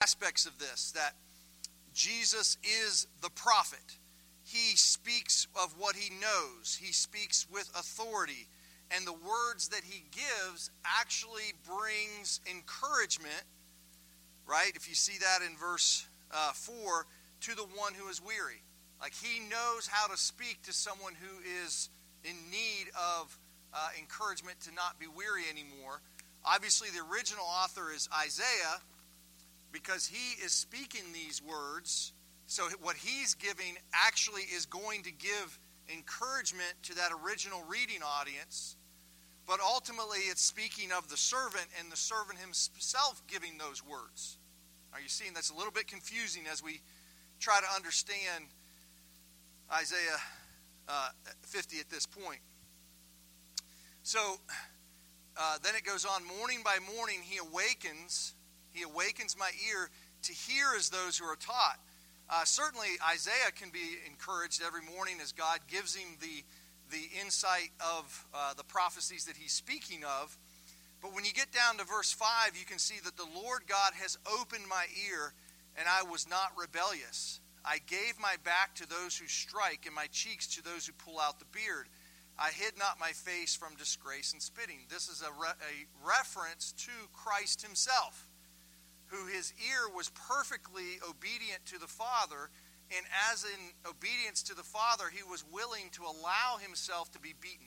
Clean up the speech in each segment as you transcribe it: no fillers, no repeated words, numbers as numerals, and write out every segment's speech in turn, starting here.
aspects of this, that Jesus is the prophet. He speaks of what he knows. He speaks with authority. And the words that he gives actually brings encouragement, right? If you see that in verse 4, to the one who is weary. Like he knows how to speak to someone who is in need of encouragement to not be weary anymore. Obviously, the original author is Isaiah, because he is speaking these words. So what he's giving actually is going to give encouragement to that original reading audience. But ultimately, it's speaking of the servant and the servant himself giving those words. Are you seeing that's a little bit confusing as we try to understand Isaiah 50 at this point? So then it goes on, morning by morning he awakens my ear to hear as those who are taught. Certainly Isaiah can be encouraged every morning as God gives him the insight of the prophecies that he's speaking of. But when you get down to verse 5, you can see that the Lord God has opened my ear, and I was not rebellious. I gave my back to those who strike, and my cheeks to those who pull out the beard. I hid not my face from disgrace and spitting. This is a reference to Christ himself, who his ear was perfectly obedient to the Father, and as in obedience to the Father, he was willing to allow himself to be beaten.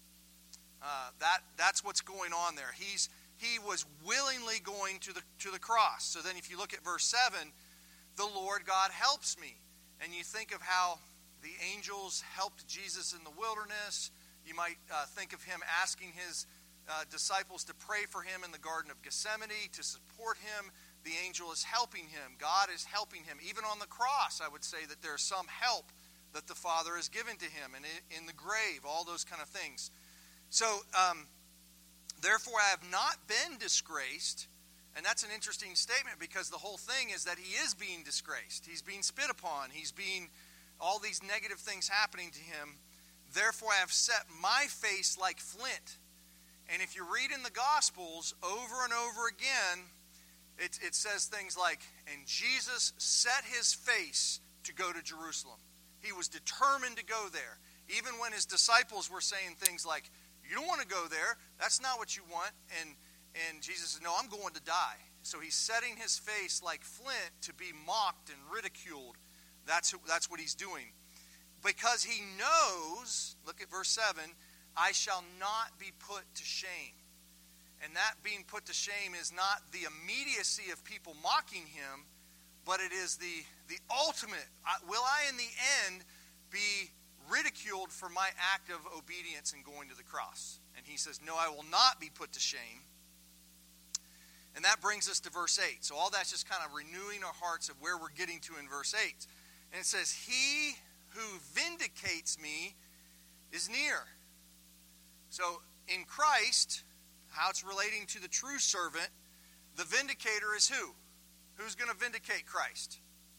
That's what's going on there. He was willingly going to the cross. So then if you look at verse 7, the Lord God helps me. And you think of how the angels helped Jesus in the wilderness. You might think of him asking his disciples to pray for him in the Garden of Gethsemane, to support him. The angel is helping him. God is helping him. Even on the cross, I would say that there's some help that the Father has given to him. And in the grave, all those kind of things. So, therefore I have not been disgraced. And that's an interesting statement, because the whole thing is that he is being disgraced. He's being spit upon. He's being, all these negative things happening to him. Therefore I have set my face like flint. And if you read in the Gospels over and over again, it says things like, and Jesus set his face to go to Jerusalem. He was determined to go there. Even when his disciples were saying things like, you don't want to go there. That's not what you want. And Jesus said, no, I'm going to die. So he's setting his face like flint to be mocked and ridiculed. That's what he's doing. Because he knows, look at verse 7, I shall not be put to shame. And that being put to shame is not the immediacy of people mocking him, but it is the ultimate. Will I in the end be ridiculed for my act of obedience in going to the cross? And he says, no, I will not be put to shame. And that brings us to verse 8. So all that's just kind of renewing our hearts of where we're getting to in verse 8. And it says, he who vindicates me is near. So in Christ, how it's relating to the true servant, the vindicator is who? Who's going to vindicate Christ?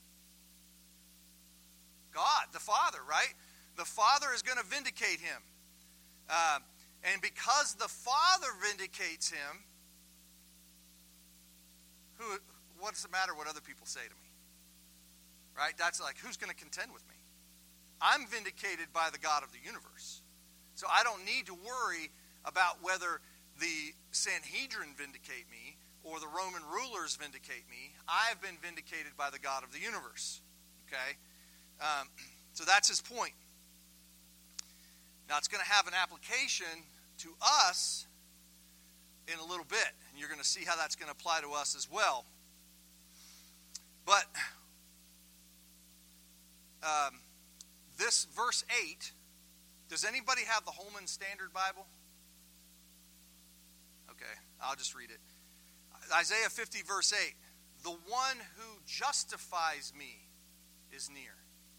God, the Father, right? The Father is going to vindicate him. And because the Father vindicates him, what does it matter what other people say to me? Right? That's like, who's going to contend with me? I'm vindicated by the God of the universe. So I don't need to worry about whether the Sanhedrin vindicate me or the Roman rulers vindicate me. I've been vindicated by the God of the universe. Okay? So that's his point. Now it's going to have an application to us in a little bit. And you're going to see how that's going to apply to us as well. But this verse 8, does anybody have the Holman Standard Bible? Okay, I'll just read it. Isaiah 50 verse 8. The one who justifies me is near.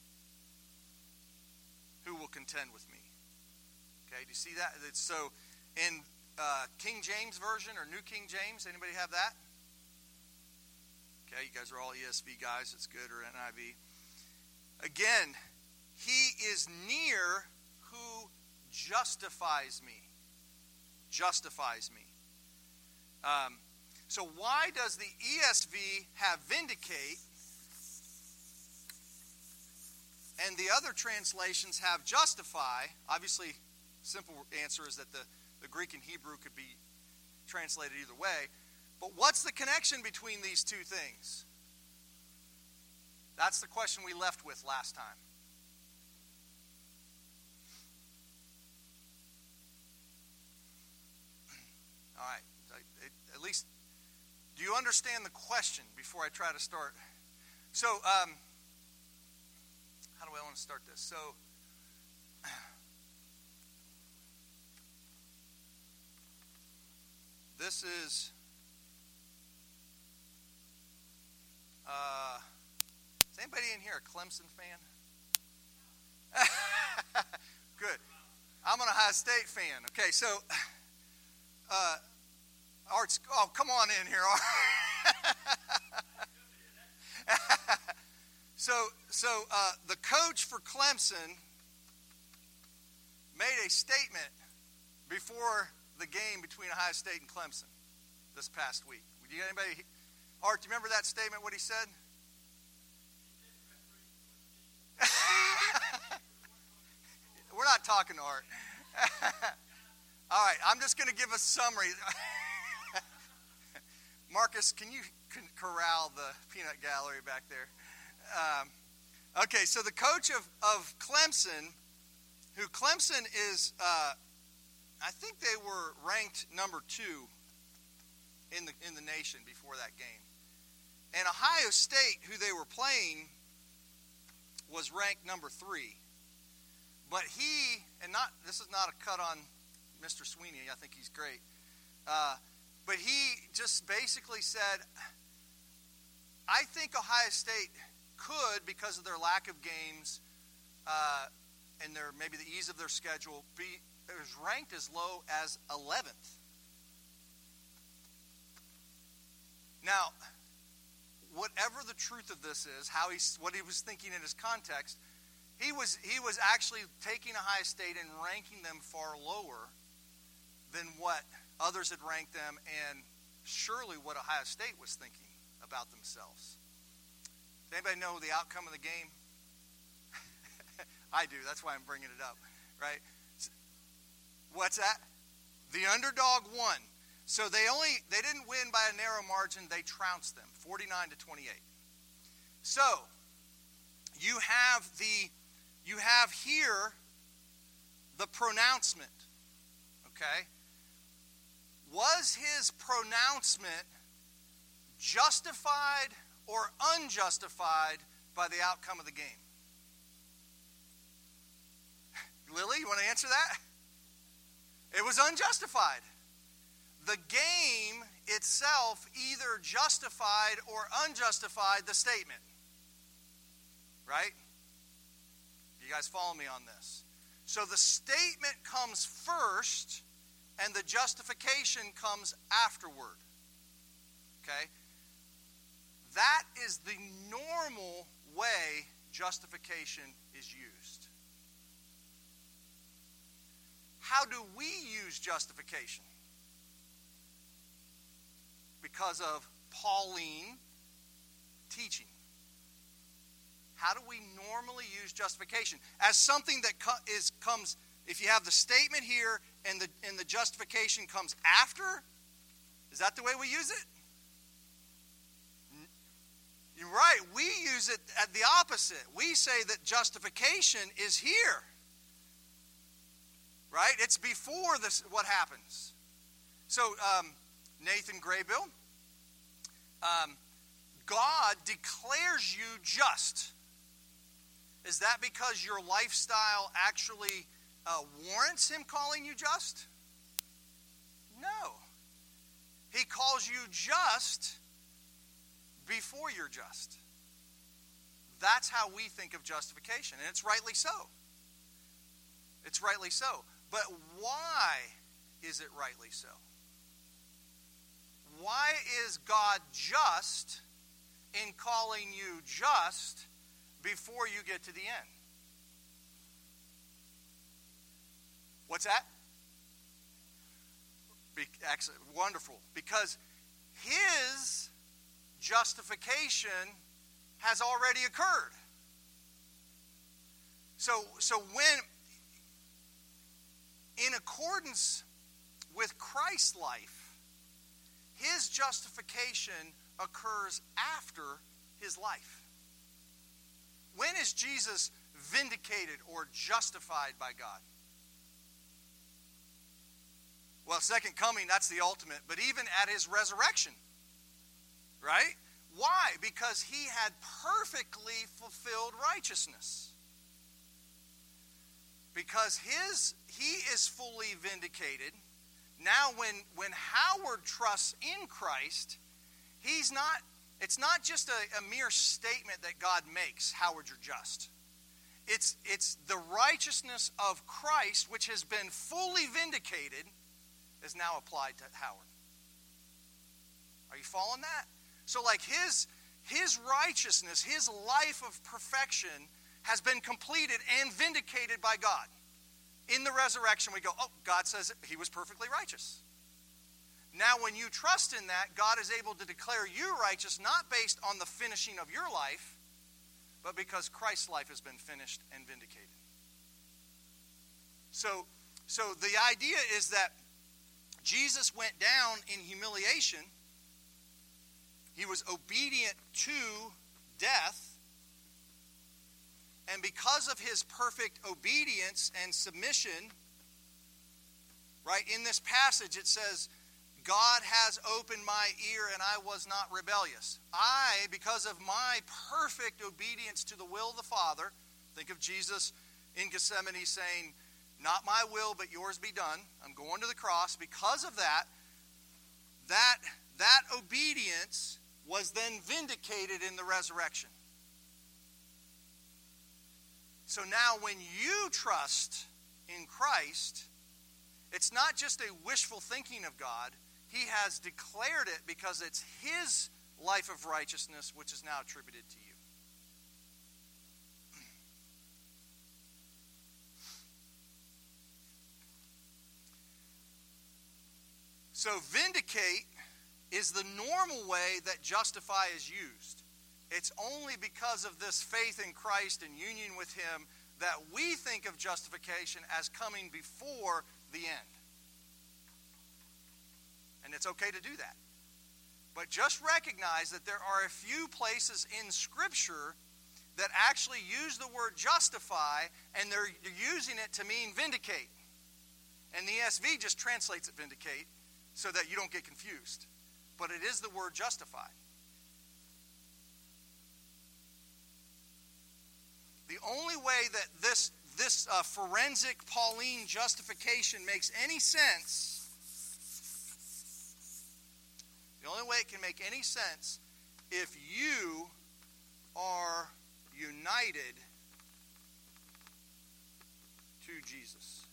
Who will contend with me? Okay, do you see that? So in King James Version or New King James, anybody have that? Okay, you guys are all ESV guys. It's good. Or NIV. Again, he is near who justifies me. Justifies me. So why does the ESV have vindicate and the other translations have justify? Obviously, simple answer is that the Greek and Hebrew could be translated either way. But what's the connection between these two things? That's the question we left with last time. All right. At least, do you understand the question before I try to start? So, how do I want to start this? So, this is anybody in here a Clemson fan? Good. I'm an Ohio State fan. Okay, so Art's, oh, come on in here, Art. So the coach for Clemson made a statement before the game between Ohio State and Clemson this past week. Do you anybody, Art, do you remember that statement, what he said? We're not talking to Art. All right, I'm just going to give a summary. Marcus, can you corral the peanut gallery back there? Okay, so the coach of Clemson, who Clemson is, I think they were ranked number 2 in the nation before that game. And Ohio State, who they were playing, was ranked number 3. But this is not a cut on Mr. Sweeney, I think he's great. But he just basically said, I think Ohio State could, because of their lack of games and maybe the ease of their schedule, be ranked as low as 11th. Now, whatever the truth of this is, what he was thinking in his context, he was actually taking Ohio State and ranking them far lower than what others had ranked them, and surely what Ohio State was thinking about themselves. Does anybody know the outcome of the game? I do. That's why I'm bringing it up, right? What's that? The underdog won. So they didn't win by a narrow margin. They trounced them, 49-28. So you have here the pronouncement. Okay? Was his pronouncement justified or unjustified by the outcome of the game? Lily, you want to answer that? It was unjustified. The game itself either justified or unjustified the statement. Right? You guys follow me on this? So the statement comes first, and the justification comes afterward. Okay? That is the normal way justification is used. How do we use justification? Because of Pauline teaching. How do we normally use justification? As something that comes, if you have the statement here and the justification comes after, is that the way we use it? You're right. We use it at the opposite. We say that justification is here. Right? It's before this what happens. So, Nathan Graybill, God declares you just. Is that because your lifestyle actually warrants him calling you just? No. He calls you just before you're just. That's how we think of justification, and it's rightly so. It's rightly so. But why is it rightly so? Why is God just in calling you just before you get to the end? What's that? Excellent. Wonderful. Because his justification has already occurred. So when, in accordance with Christ's life, his justification occurs after his life. When is Jesus vindicated or justified by God? Well, second coming, that's the ultimate, but even at his resurrection, right? Why? Because he had perfectly fulfilled righteousness. Because he is fully vindicated. Now when Howard trusts in Christ, it's not just a mere statement that God makes, Howard, you're just. It's the righteousness of Christ, which has been fully vindicated, is now applied to Howard. Are you following that? So like his righteousness, his life of perfection has been completed and vindicated by God. In the resurrection we go, oh, God says he was perfectly righteous. Now when you trust in that, God is able to declare you righteous, not based on the finishing of your life, but because Christ's life has been finished and vindicated. So the idea is that Jesus went down in humiliation. He was obedient to death. And because of his perfect obedience and submission, right, in this passage it says, God has opened my ear and I was not rebellious. I, because of my perfect obedience to the will of the Father, think of Jesus in Gethsemane saying, not my will, but yours be done. I'm going to the cross. Because of that obedience was then vindicated in the resurrection. So now when you trust in Christ, it's not just a wishful thinking of God. He has declared it because it's his life of righteousness which is now attributed to you. So vindicate is the normal way that justify is used. It's only because of this faith in Christ and union with him that we think of justification as coming before the end. And it's okay to do that. But just recognize that there are a few places in Scripture that actually use the word justify, and they're using it to mean vindicate. And the ESV just translates it vindicate so that you don't get confused. But it is the word justify. The only way that this forensic Pauline justification makes any sense, the only way it can make any sense, if you are united to Jesus.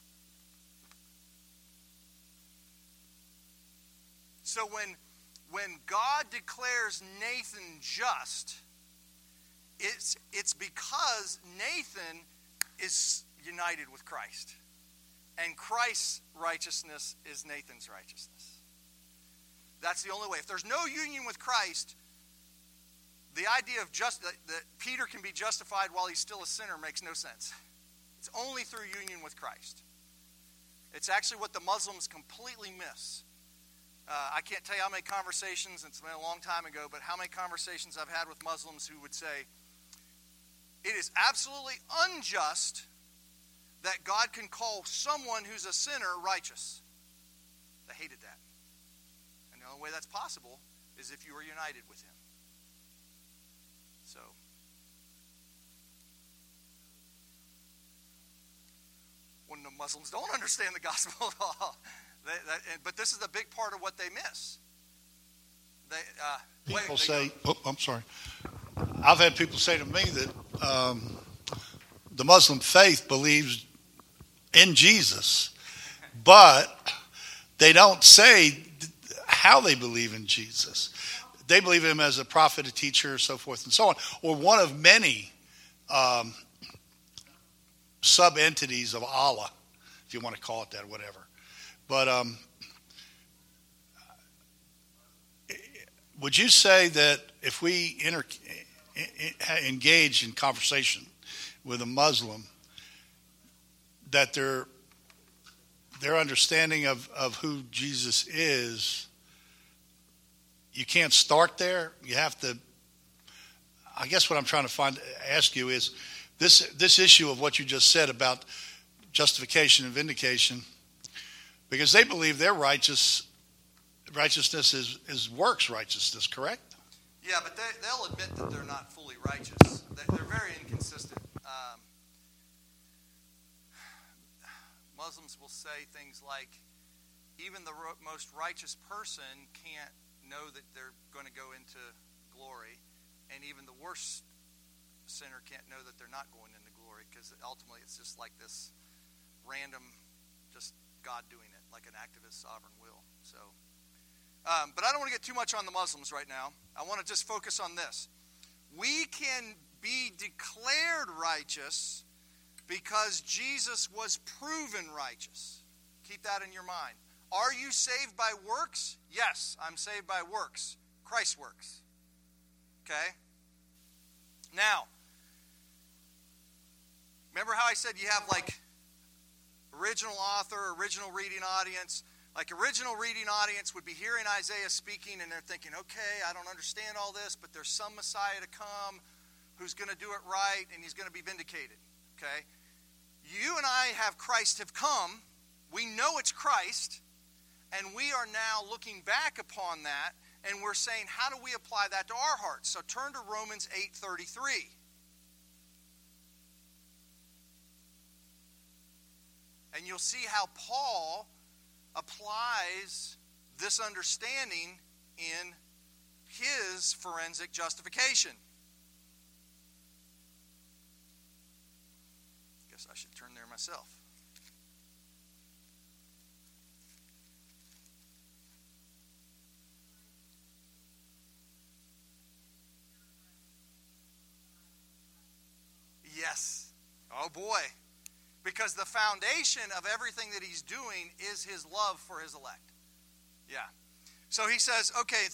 So when God declares Nathan just, it's because Nathan is united with Christ. And Christ's righteousness is Nathan's righteousness. That's the only way. If there's no union with Christ, the idea of that Peter can be justified while he's still a sinner makes no sense. It's only through union with Christ. It's actually what the Muslims completely miss. I can't tell you how many conversations, it's been a long time ago, but how many conversations I've had with Muslims who would say, it is absolutely unjust that God can call someone who's a sinner righteous. They hated that. And the only way that's possible is if you are united with him. So, when the Muslims don't understand the gospel at all. But this is a big part of what they miss. People say, I'm sorry. I've had people say to me that the Muslim faith believes in Jesus, but they don't say how they believe in Jesus. They believe him as a prophet, a teacher, so forth and so on, or one of many sub-entities of Allah, if you want to call it that, whatever. But would you say that if we engage in conversation with a Muslim, that their understanding of who Jesus is, you can't start there? You have to. I guess what I'm trying to ask you is this issue of what you just said about justification and vindication, because they believe their righteousness is works righteousness, correct? Yeah, but they'll admit that they're not fully righteous. They're very inconsistent. Muslims will say things like, even the most righteous person can't know that they're going to go into glory, and even the worst sinner can't know that they're not going into glory, because ultimately it's just like this random, just God doing it, like an act of his sovereign will. So, but I don't want to get too much on the Muslims right now. I want to just focus on this. We can be declared righteous because Jesus was proven righteous. Keep that in your mind. Are you saved by works? Yes, I'm saved by works. Christ's works. Okay? Now, remember how I said you have like original author, original reading audience? Like original reading audience would be hearing Isaiah speaking and they're thinking, okay, I don't understand all this, but there's some Messiah to come who's going to do it right and he's going to be vindicated. Okay? You and I have Christ have come. We know it's Christ. And we are now looking back upon that, and we're saying, how do we apply that to our hearts? So turn to Romans 8:33. And you'll see how Paul applies this understanding in his forensic justification. Guess I should turn there myself. Yes. Oh boy. Because the foundation of everything that he's doing is his love for his elect. Yeah. So he says, okay,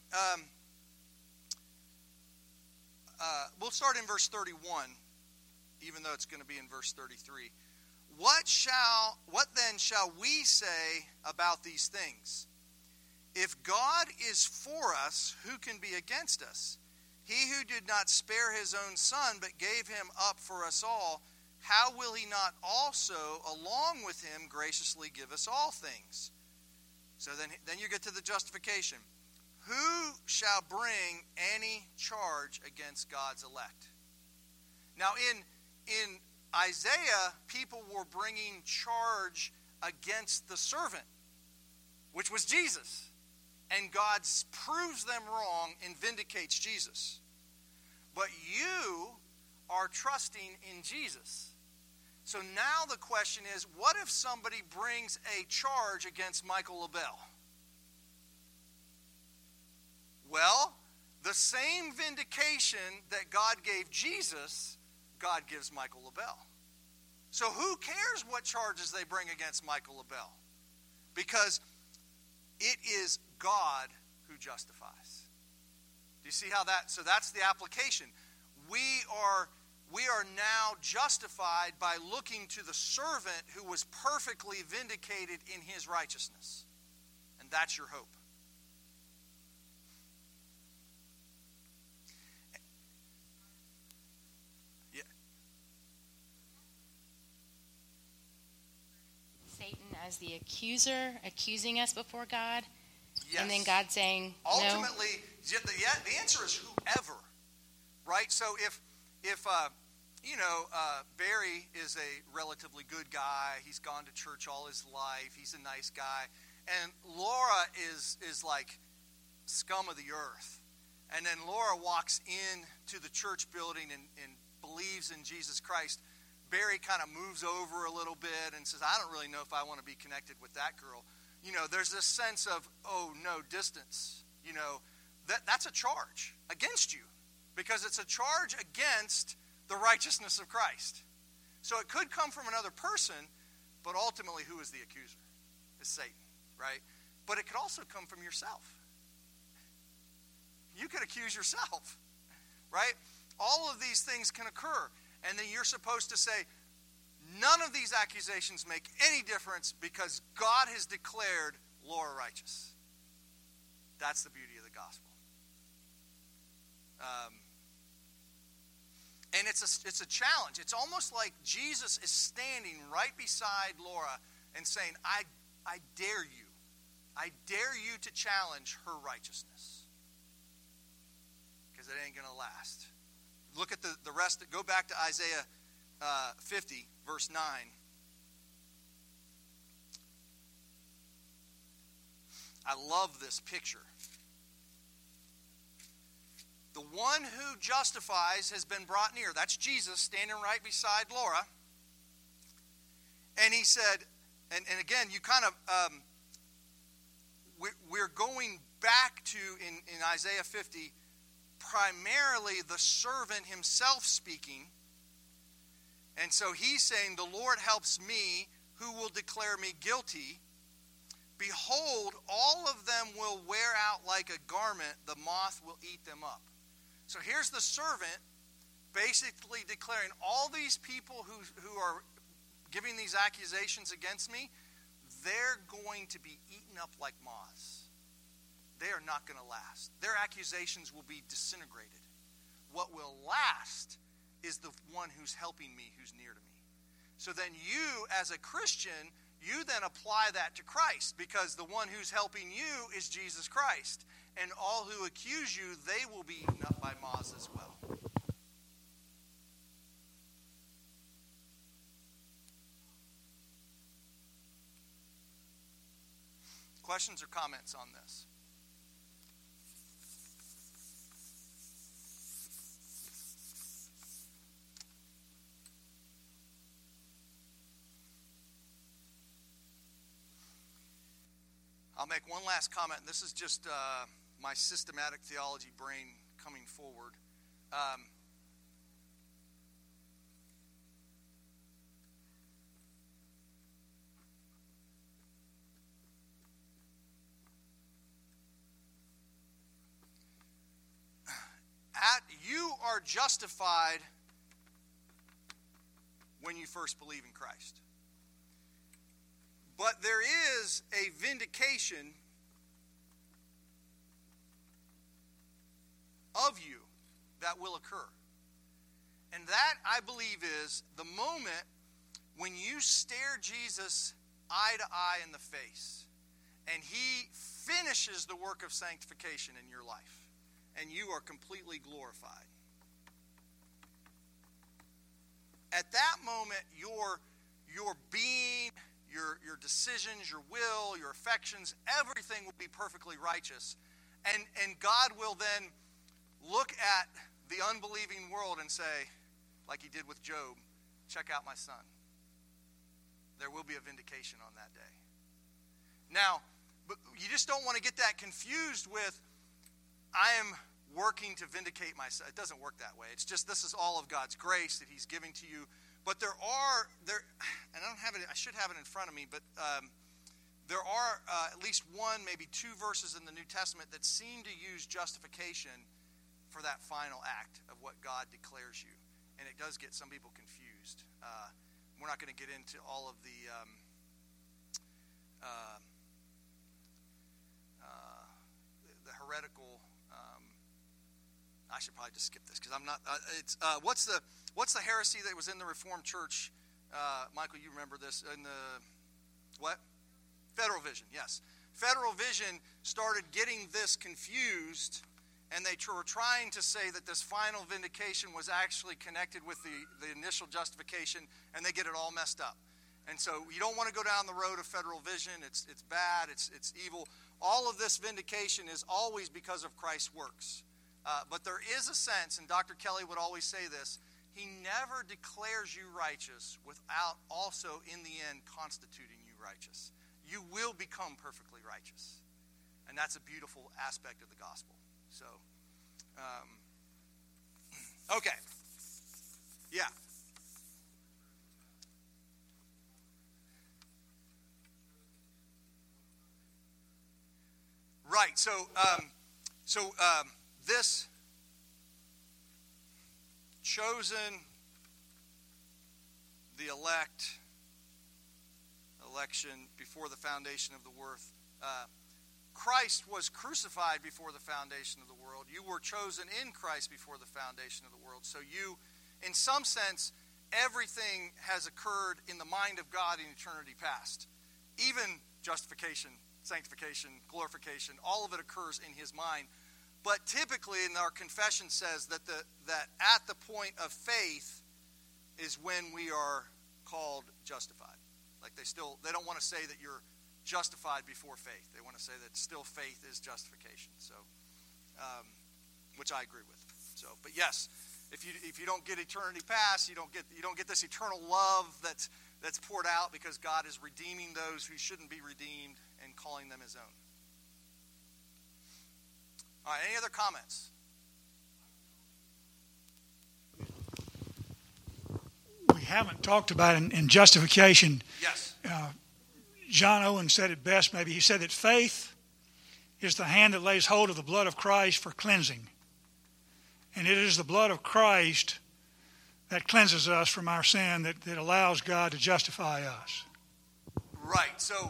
we'll start in verse 31, even though it's going to be in verse 33. What then shall we say about these things? If God is for us, who can be against us? He who did not spare his own son, but gave him up for us all, how will he not also, along with him, graciously give us all things? So then you get to the justification. Who shall bring any charge against God's elect? Now in Isaiah, people were bringing charge against the servant, which was Jesus. And God proves them wrong and vindicates Jesus. But you are trusting in Jesus. So now the question is, what if somebody brings a charge against Michael LaBelle? Well, the same vindication that God gave Jesus, God gives Michael LaBelle. So who cares what charges they bring against Michael LaBelle? Because it is God who justifies. Do you see how that? So that's the application. We are now justified by looking to the servant who was perfectly vindicated in his righteousness. And that's your hope. Yeah. Satan as the accuser, accusing us before God. Yes. And then God saying, ultimately, no. The answer is whoever, right? So if Barry is a relatively good guy, he's gone to church all his life, he's a nice guy, and Laura is like scum of the earth, and then Laura walks into the church building and believes in Jesus Christ, Barry kind of moves over a little bit and says, I don't really know if I want to be connected with that girl. You know, there's this sense of, oh, no, distance. You know, that's a charge against you because it's a charge against the righteousness of Christ. So it could come from another person, but ultimately who is the accuser? It's Satan, right? But it could also come from yourself. You could accuse yourself, right? All of these things can occur. And then you're supposed to say, none of these accusations make any difference because God has declared Laura righteous. That's the beauty of the gospel. And it's a challenge. It's almost like Jesus is standing right beside Laura and saying, I dare you. I dare you to challenge her righteousness. Because it ain't going to last. Look at the rest. Go back to Isaiah 50, verse 9. I love this picture. The one who justifies has been brought near. That's Jesus standing right beside Laura. And he said, and again, you kind of, we're going back to, in Isaiah 50, primarily the servant himself speaking. And so he's saying, the Lord helps me, who will declare me guilty. Behold, all of them will wear out like a garment, the moth will eat them up. So here's the servant basically declaring all these people who are giving these accusations against me, they're going to be eaten up like moths. They are not going to last. Their accusations will be disintegrated. What will last is the one who's helping me, who's near to me. So then you, as a Christian, you then apply that to Christ, because the one who's helping you is Jesus Christ. And all who accuse you, they will be eaten up by moths as well. Questions or comments on this? I'll make one last comment. This is just my systematic theology brain coming forward. You are justified when you first believe in Christ. But there is a vindication of you that will occur. And that, I believe, is the moment when you stare Jesus eye to eye in the face and he finishes the work of sanctification in your life and you are completely glorified. At that moment, your being, your decisions, your will, your affections, everything will be perfectly righteous. And God will then look at the unbelieving world and say, like he did with Job, check out my son. There will be a vindication on that day. Now, but you just don't want to get that confused with, I am working to vindicate myself. It doesn't work that way. It's just, this is all of God's grace that he's giving to you. But and I don't have it, I should have it in front of me, but there are at least one, maybe two verses in the New Testament that seem to use justification for that final act of what God declares you. And it does get some people confused. We're not going to get into all of the heretical. I should probably just skip this because I'm not. What's the heresy that was in the Reformed Church? Michael, you remember this in the what? Federal Vision. Yes, Federal Vision started getting this confused, and they were trying to say that this final vindication was actually connected with the initial justification, and they get it all messed up. And so you don't want to go down the road of Federal Vision. It's bad. It's evil. All of this vindication is always because of Christ's works. But there is a sense, and Dr. Kelly would always say this, he never declares you righteous without also in the end constituting you righteous. You will become perfectly righteous. And that's a beautiful aspect of the gospel. So, okay. Yeah. Right. So this chosen, the election before the foundation of the world. Christ was crucified before the foundation of the world. You were chosen in Christ before the foundation of the world. So you, in some sense, everything has occurred in the mind of God in eternity past. Even justification, sanctification, glorification, all of it occurs in his mind. But typically, in our confession says that that at the point of faith is when we are called justified. Like they don't want to say that you're justified before faith. They want to say that still faith is justification. So, which I agree with. So, but yes, if you don't get eternity past, you don't get this eternal love that's poured out because God is redeeming those who shouldn't be redeemed and calling them his own. All right, any other comments? We haven't talked about in justification. Yes. John Owen said it best, maybe. He said that faith is the hand that lays hold of the blood of Christ for cleansing. And it is the blood of Christ that cleanses us from our sin, that allows God to justify us. Right. So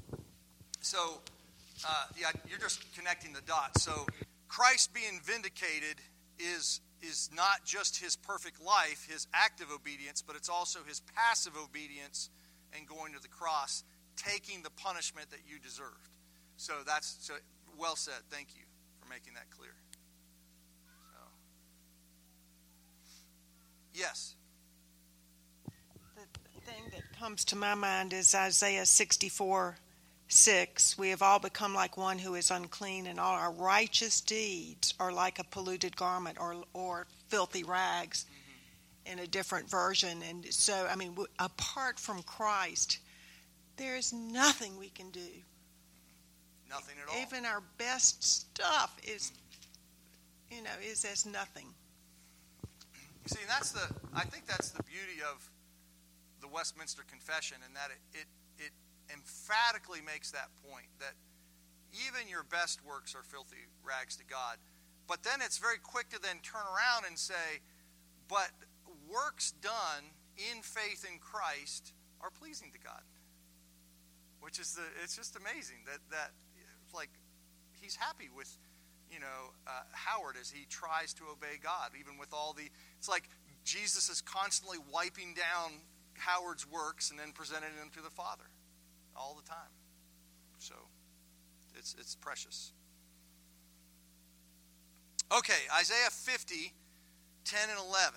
you're just connecting the dots. So Christ being vindicated is not just his perfect life, his active obedience, but it's also his passive obedience and going to the cross, taking the punishment that you deserved. So that's well said. Thank you for making that clear. So, yes. The thing that comes to my mind is Isaiah 64:6. We have all become like one who is unclean, and all our righteous deeds are like a polluted garment or filthy rags, in a different version. And so, I mean, apart from Christ, there is nothing we can do. Nothing at all. Even our best stuff is as nothing. You see, I think that's the beauty of the Westminster Confession, in that it emphatically makes that point, that even your best works are filthy rags to God. But then it's very quick to then turn around and say, but works done in faith in Christ are pleasing to God. Which is it's just amazing that like he's happy with Howard as he tries to obey God, even with all it's like Jesus is constantly wiping down Howard's works and then presenting them to the Father all the time. So it's precious. Okay, Isaiah 50, 10 and 11.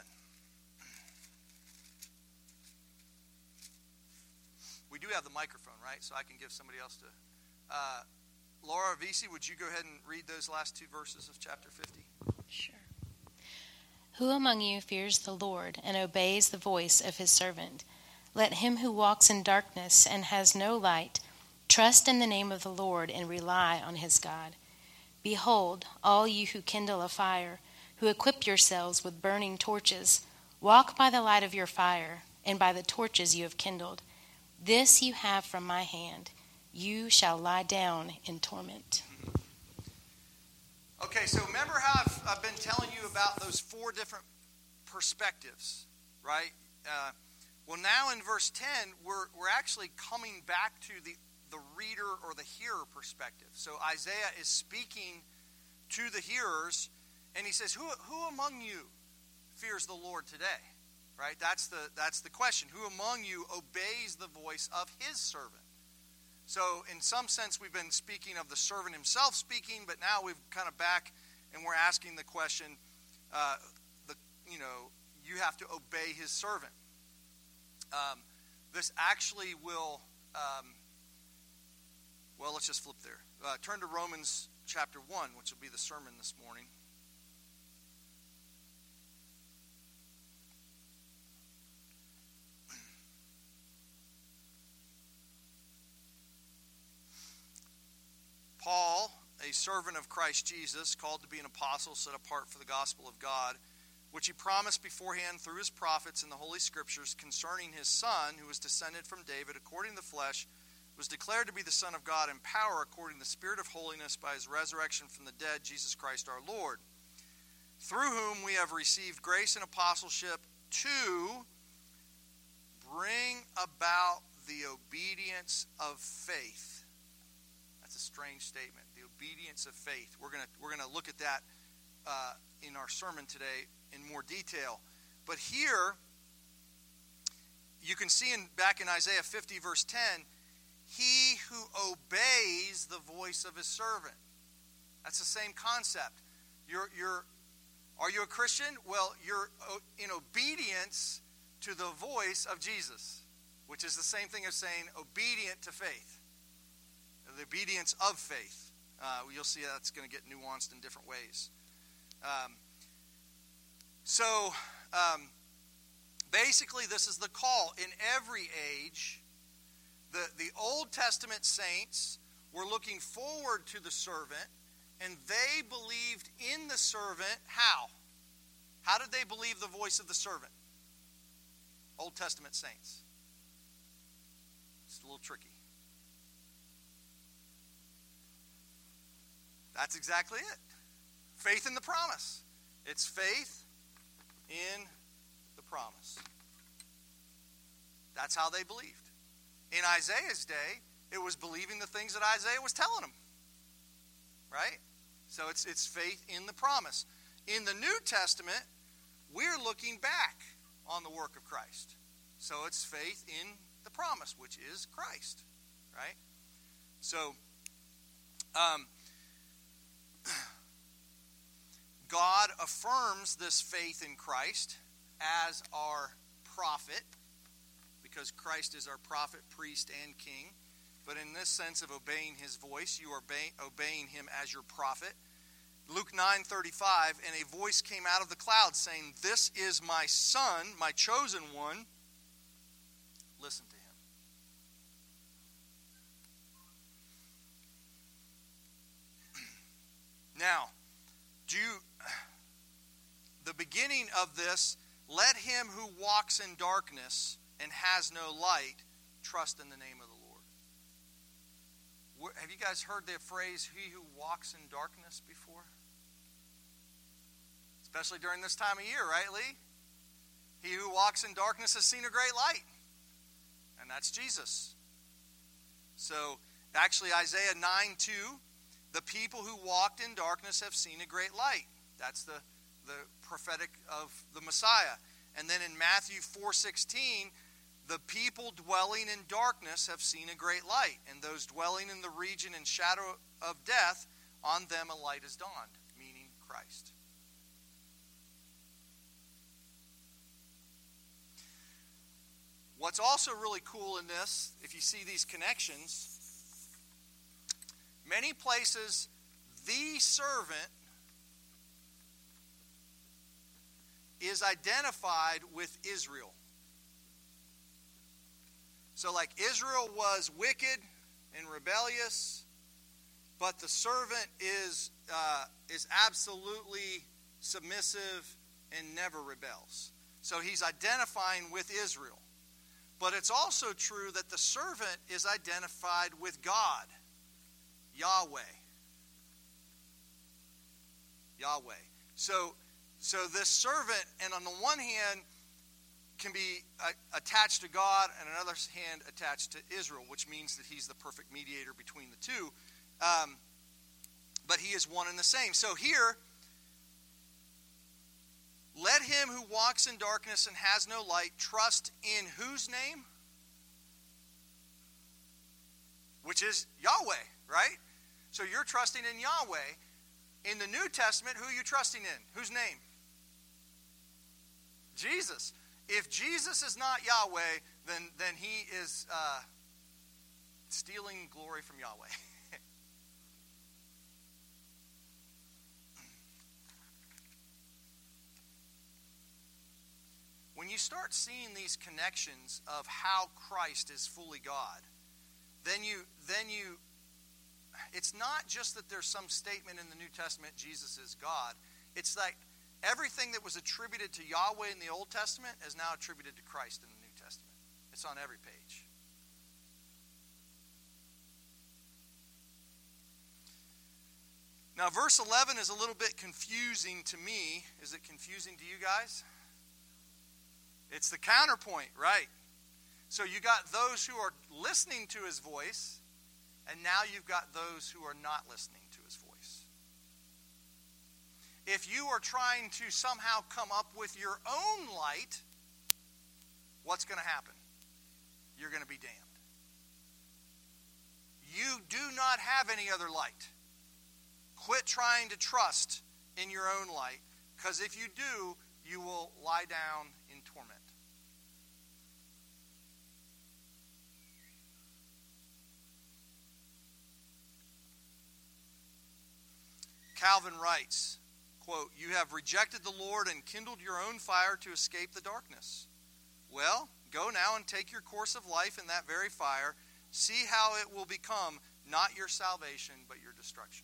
We do have the microphone, right? So I can give somebody else to... Laura Avisi, would you go ahead and read those last two verses of chapter 50? Sure. Who among you fears the Lord and obeys the voice of his servant? Let him who walks in darkness and has no light trust in the name of the Lord and rely on his God. Behold, all you who kindle a fire, who equip yourselves with burning torches, walk by the light of your fire and by the torches you have kindled. This you have from my hand. You shall lie down in torment. Okay, so remember how I've been telling you about those four different perspectives, right? Well, now in verse 10, we're actually coming back to the reader or the hearer perspective. So Isaiah is speaking to the hearers, and he says, who among you fears the Lord today? Right? That's the question. Who among you obeys the voice of his servant? So in some sense, we've been speaking of the servant himself speaking, but now we've kind of back and we're asking the question, you have to obey his servant. This actually will, let's just flip there. Turn to Romans chapter 1, which will be the sermon this morning. Paul, a servant of Christ Jesus, called to be an apostle, set apart for the gospel of God, which he promised beforehand through his prophets in the Holy Scriptures concerning his Son, who was descended from David according to the flesh, was declared to be the Son of God in power according to the Spirit of holiness by his resurrection from the dead, Jesus Christ our Lord, through whom we have received grace and apostleship to bring about the obedience of faith. That's a strange statement. The obedience of faith. We're gonna look at that in our sermon today in more detail. But here, you can see back in Isaiah 50, verse 10, he who obeys the voice of his servant. That's the same concept. Are you a Christian? Well, you're in obedience to the voice of Jesus, which is the same thing as saying obedient to faith. The obedience of faith. You'll see that's going to get nuanced in different ways. Basically, this is the call. In every age, the Old Testament saints were looking forward to the servant, and they believed in the servant. How? How did they believe the voice of the servant? Old Testament saints. It's a little tricky. That's exactly it. Faith in the promise. It's faith in the promise. That's how they believed. In Isaiah's day, it was believing the things that Isaiah was telling them. Right? So it's faith in the promise. In the New Testament, we're looking back on the work of Christ. So it's faith in the promise, which is Christ. Right? So, God affirms this faith in Christ as our prophet, because Christ is our prophet, priest, and king. But in this sense of obeying his voice, you are obeying him as your prophet. Luke 9:35, and a voice came out of the cloud saying, "This is my son, my chosen one. Listen to him." Now, the beginning of this, let him who walks in darkness and has no light trust in the name of the Lord. Have you guys heard the phrase, he who walks in darkness, before? Especially during this time of year, right, Lee? He who walks in darkness has seen a great light. And that's Jesus. So, actually, Isaiah 9:2, the people who walked in darkness have seen a great light. That's the prophetic of the Messiah. And then in Matthew 4:16, the people dwelling in darkness have seen a great light, and those dwelling in the region and shadow of death, on them a light has dawned, meaning Christ. What's also really cool in this, if you see these connections, many places, the servant is identified with Israel. So like Israel was wicked and rebellious, but the servant is absolutely submissive and never rebels. So he's identifying with Israel. But it's also true that the servant is identified with God, Yahweh. Yahweh. So this servant, and on the one hand, can be attached to God, and on the other hand, attached to Israel, which means that he's the perfect mediator between the two. But he is one and the same. So here, let him who walks in darkness and has no light trust in whose name? Which is Yahweh, right? So you're trusting in Yahweh. In the New Testament, who are you trusting in? Whose name? Jesus. If Jesus is not Yahweh, then he is stealing glory from Yahweh. When you start seeing these connections of how Christ is fully God, then you it's not just that there's some statement in the New Testament Jesus is God. It's like everything that was attributed to Yahweh in the Old Testament is now attributed to Christ in the New Testament. It's on every page. Now, verse 11 is a little bit confusing to me. Is it confusing to you guys? It's the counterpoint, right? So you got those who are listening to his voice, and now you've got those who are not listening to his voice. If you are trying to somehow come up with your own light, what's going to happen? You're going to be damned. You do not have any other light. Quit trying to trust in your own light, because if you do, you will lie down in torment. Calvin writes, quote, "You have rejected the Lord and kindled your own fire to escape the darkness. Well, go now and take your course of life in that very fire. See how it will become not your salvation, but your destruction."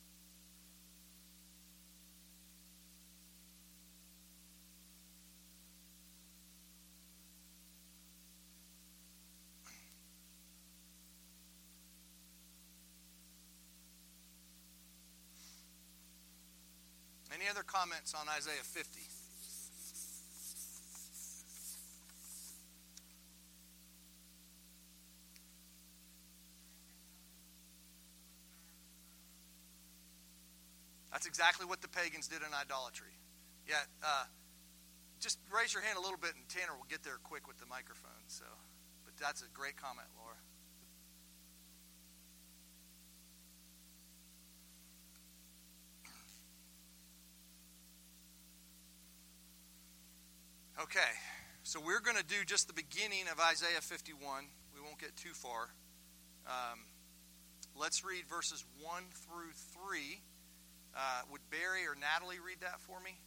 Any other comments on Isaiah 50? That's exactly what the pagans did in idolatry. Yeah, just raise your hand a little bit and Tanner will get there quick with the microphone. But that's a great comment, Laura. Okay, so we're going to do just the beginning of Isaiah 51. We won't get too far. Let's read verses 1 through 3. Would Barry or Natalie read that for me?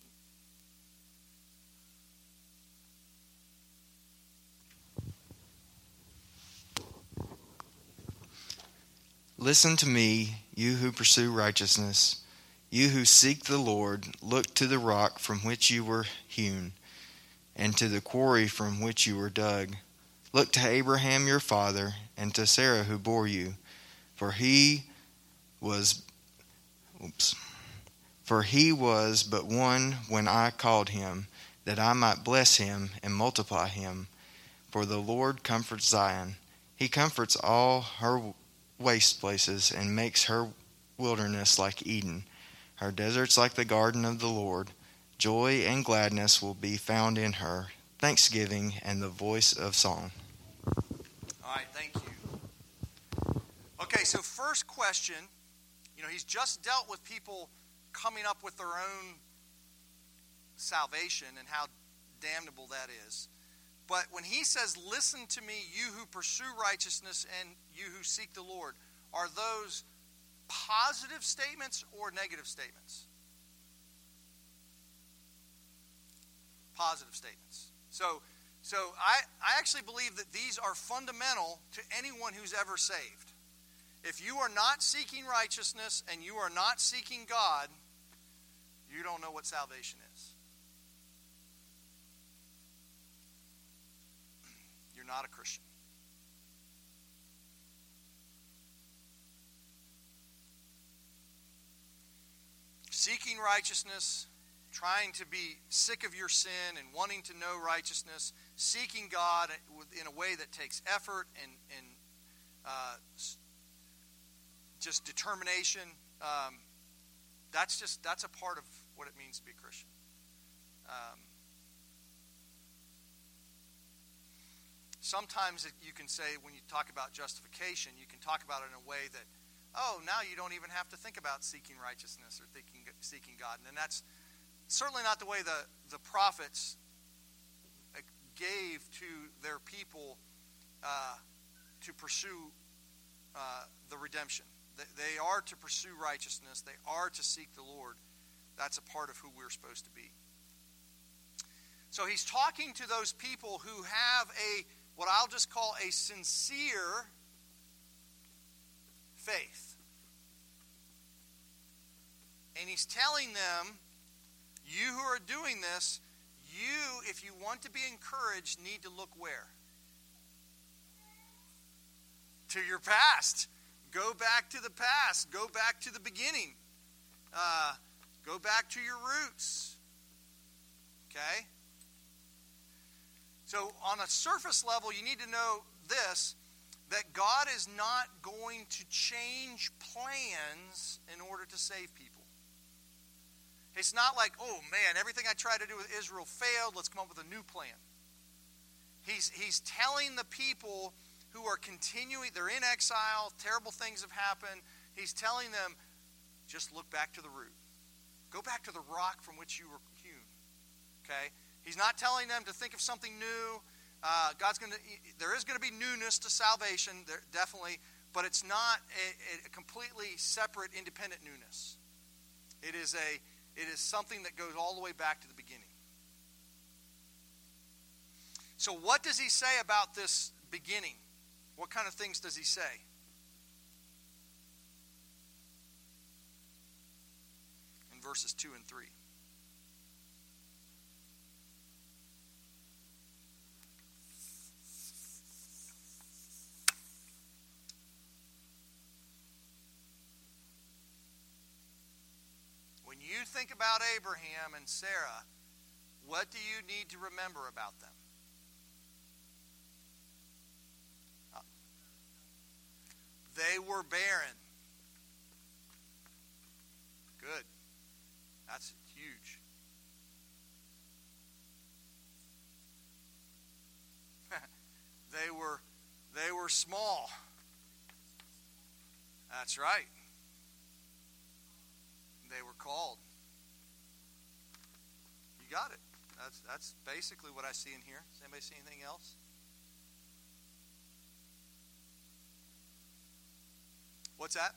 Listen to me, you who pursue righteousness, you who seek the Lord. Look to the rock from which you were hewn, and to the quarry from which you were dug. Look to Abraham your father, and to Sarah who bore you, for he was but one when I called him, that I might bless him and multiply him. For the Lord comforts Zion. He comforts all her waste places, and makes her wilderness like Eden, her deserts like the garden of the Lord. Joy and gladness will be found in her, thanksgiving and the voice of song. All right, thank you. Okay, so first question, he's just dealt with people coming up with their own salvation and how damnable that is. But when he says, listen to me, you who pursue righteousness and you who seek the Lord, are those positive statements or negative statements? Positive statements. So I actually believe that these are fundamental to anyone who's ever saved. If you are not seeking righteousness and you are not seeking God, you don't know what salvation is. You're not a Christian. Seeking righteousness, trying to be sick of your sin and wanting to know righteousness, seeking God in a way that takes effort and just determination, that's a part of what it means to be a Christian. Sometimes you can say, when you talk about justification, you can talk about it in a way that, now you don't even have to think about seeking righteousness or seeking God. And that's certainly not the way the prophets gave to their people to pursue the redemption. They are to pursue righteousness. They are to seek the Lord. That's a part of who we're supposed to be. So he's talking to those people who have what I'll just call a sincere faith. And he's telling them, you who are doing this, if you want to be encouraged, need to look where? To your past. Go back to the past. Go back to the beginning. Go back to your roots. Okay? So on a surface level, you need to know this, that God is not going to change plans in order to save people. It's not like, oh man, everything I tried to do with Israel failed, let's come up with a new plan. He's telling the people who are continuing, they're in exile, terrible things have happened. He's telling them, just look back to the root. Go back to the rock from which you were hewn. Okay? He's not telling them to think of something new. There is going to be newness to salvation, definitely, but it's not a completely separate, independent newness. It is something that goes all the way back to the beginning. So what does he say about this beginning? What kind of things does he say? In verses 2 and 3. When you think about Abraham and Sarah, what do you need to remember about them? They were barren. Good. That's huge. They were small. That's right. They were called. You got it. That's basically what I see in here. Does anybody see anything else? What's that?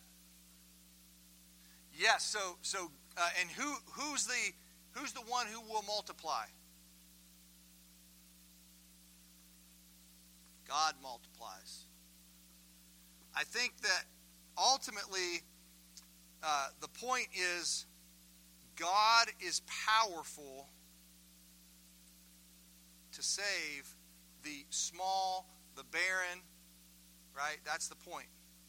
Yes. So, and who's the one who will multiply? God multiplies. I think that ultimately the point is God is powerful to save the small, the barren, right? That's the point.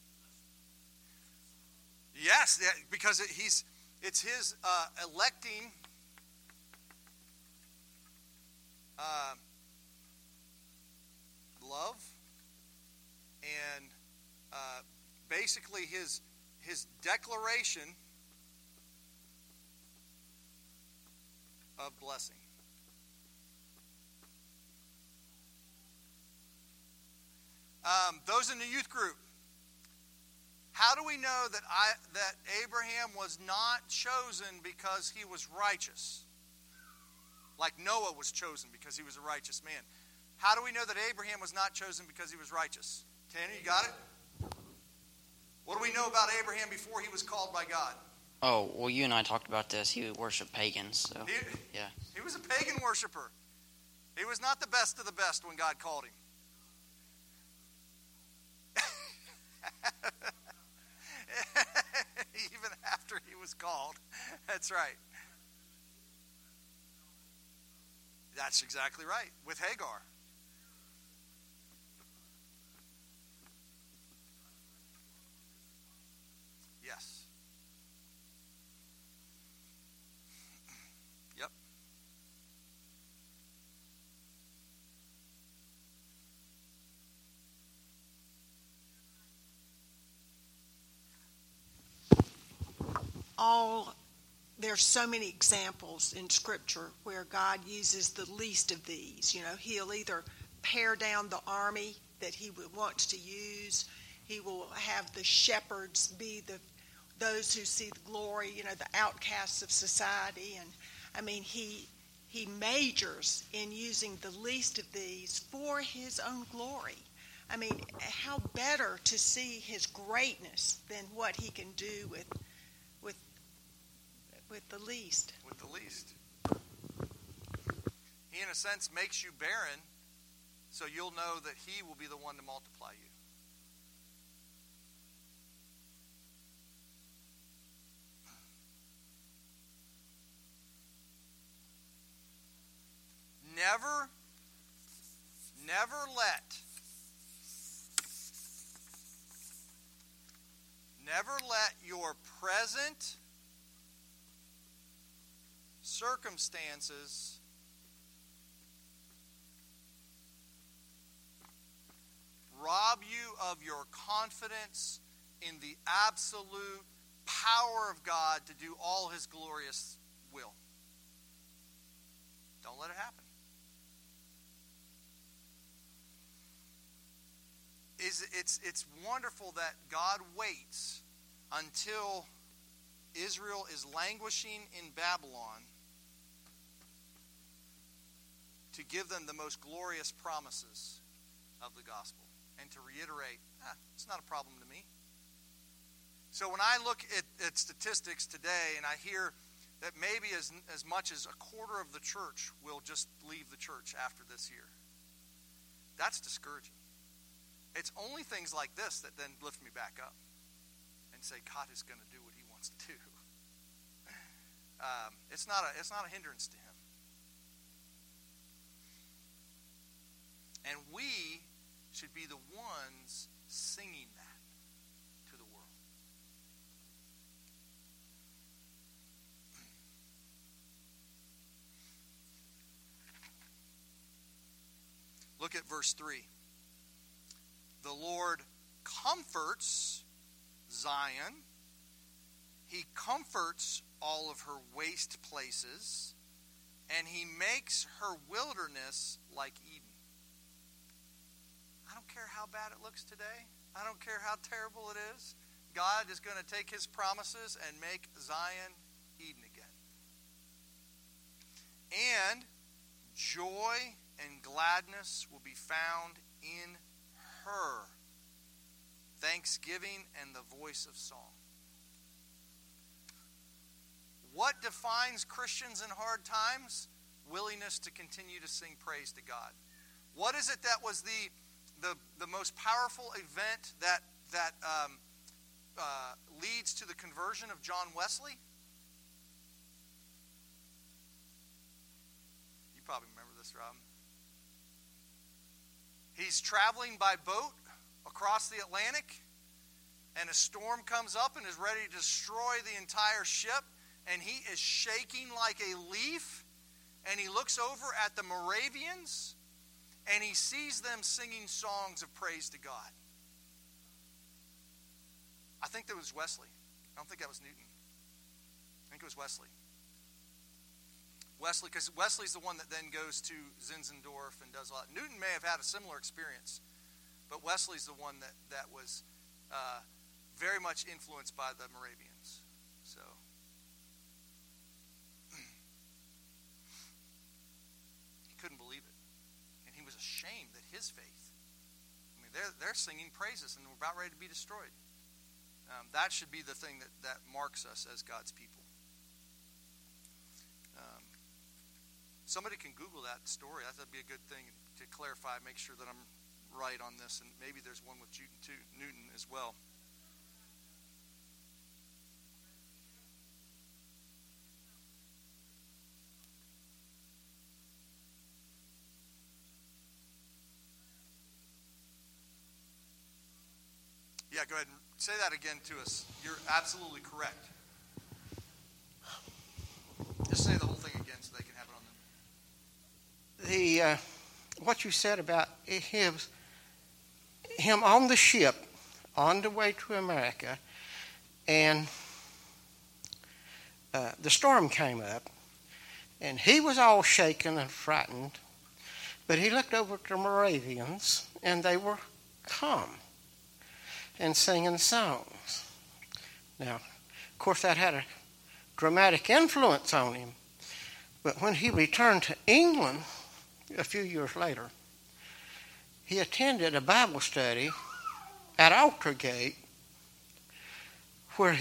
Yes, because it's his electing love and basically his declaration of blessing. Those in the youth group, how do we know that Abraham was not chosen because he was righteous? Like Noah was chosen because he was a righteous man. How do we know that Abraham was not chosen because he was righteous? Tanner, you got it? What do we know about Abraham before he was called by God? Oh, well, you and I talked about this. He worshiped pagans, so yeah. He was a pagan worshiper. He was not the best of the best when God called him. Even after he was called. That's right. That's exactly right. With Hagar. Yes. Yep. There's so many examples in Scripture where God uses the least of these. You know, he'll either pare down the army that he wants to use. He will have the shepherds be those who see the glory, you know, the outcasts of society. And I mean, he majors in using the least of these for his own glory. I mean, how better to see his greatness than what he can do with the least. With the least. He, in a sense, makes you barren so you'll know that he will be the one to multiply you. Never let your present circumstances rob you of your confidence in the absolute power of God to do all His glorious will. Don't let it happen. It's wonderful that God waits until Israel is languishing in Babylon to give them the most glorious promises of the gospel and to reiterate, it's not a problem to me. So when I look at statistics today and I hear that maybe as much as a quarter of the church will just leave the church after this year, that's discouraging. It's only things like this that then lift me back up and say God is going to do what He wants to do. It's not a hindrance to Him. And we should be the ones singing that to the world. Look at verse 3. The Lord comforts Zion. He comforts all of her waste places, and He makes her wilderness like Eden. I don't care how bad it looks today. I don't care how terrible it is. God is going to take His promises and make Zion Eden again. And joy and gladness will be found in her. Thanksgiving and the voice of song. What defines Christians in hard times? Willingness to continue to sing praise to God. What is it that was the most powerful event that leads to the conversion of John Wesley? You probably remember this, Rob. He's traveling by boat across the Atlantic, and a storm comes up and is ready to destroy the entire ship, and he is shaking like a leaf, and he looks over at the Moravians, and he sees them singing songs of praise to God. I think that was Wesley. I don't think that was Newton. I think it was Wesley. Wesley, because Wesley's the one that then goes to Zinzendorf and does a lot. Newton may have had a similar experience, but Wesley's the one that was very much influenced by the Moravians. So, he couldn't believe it. And he was ashamed that his faith, I mean, they're singing praises and we're about ready to be destroyed. That should be the thing that marks us as God's people. Somebody can Google that story. That'd be a good thing to clarify, make sure that I'm right on this, and maybe there's one with Newton as well. Yeah, go ahead and say that again to us. You're absolutely correct. Just say the whole thing again so they can have it on them. What you said about him on the ship on the way to America, and the storm came up, and he was all shaken and frightened, but he looked over at the Moravians, and they were calm and singing songs. Now, of course, that had a dramatic influence on him, but when he returned to England a few years later, he attended a Bible study at Altargate where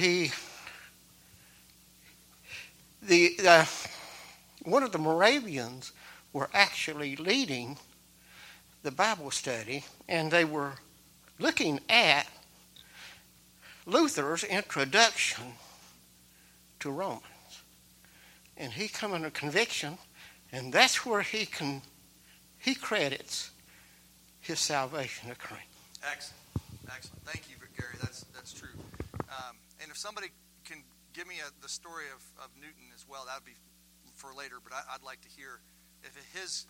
one of the Moravians were actually leading the Bible study, and they were looking at Luther's introduction to Romans. And he come under conviction, and that's where he credits his salvation occurring. Excellent. Thank you, Gary. That's true. And if somebody can give me the story of Newton as well, that would be for later, but I'd like to hear if his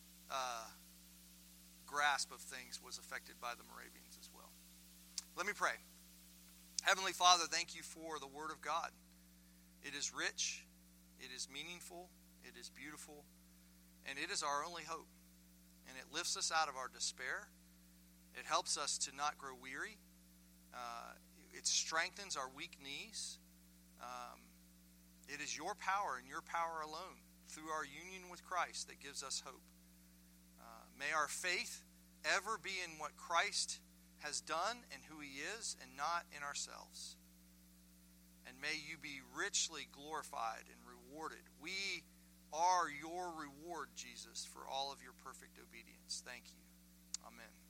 grasp of things was affected by the Moravians as well. Let me pray. Heavenly Father, thank you for the Word of God. It is rich, it is meaningful, it is beautiful, and it is our only hope. And it lifts us out of our despair. It helps us to not grow weary. It strengthens our weak knees. It is your power and your power alone through our union with Christ that gives us hope. May our faith ever be in what Christ has done and who he is, and not in ourselves. And may you be richly glorified and rewarded. We are your reward, Jesus, for all of your perfect obedience. Thank you. Amen.